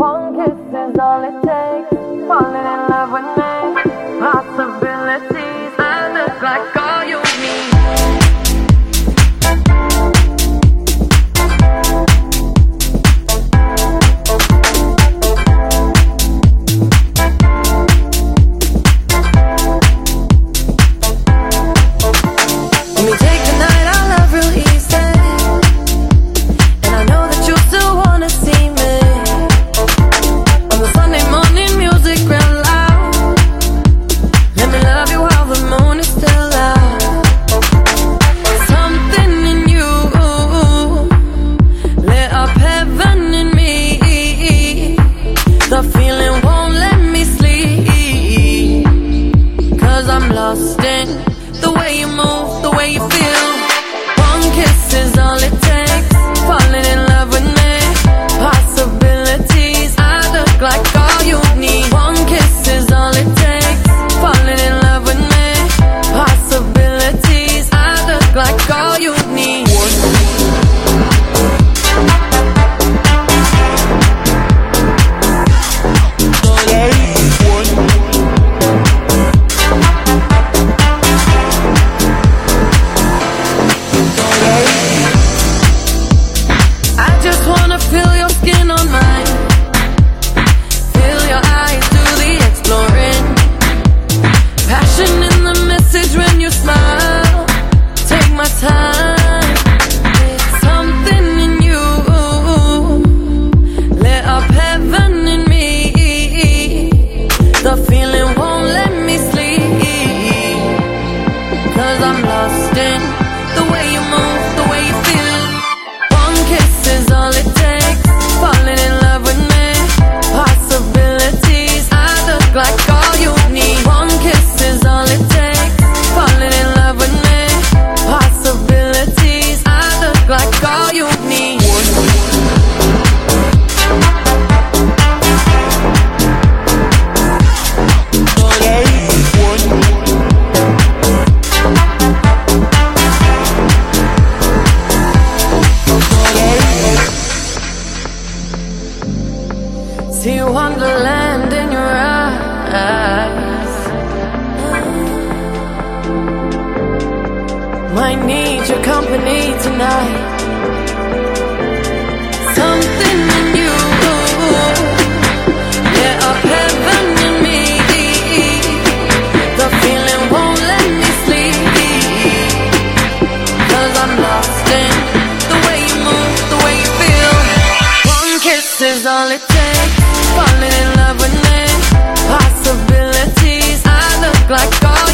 One kiss is all it takes. Falling in love with me. Possibilities. I look like all you need. See wonderland in your eyes. Might need your company tonight. Something in you lit up heaven in me. The feeling won't let me sleep, 'cause I'm lost in the way you move, the way you feel. One kiss is all it takes. Falling in love with me. Possibilities. I look like all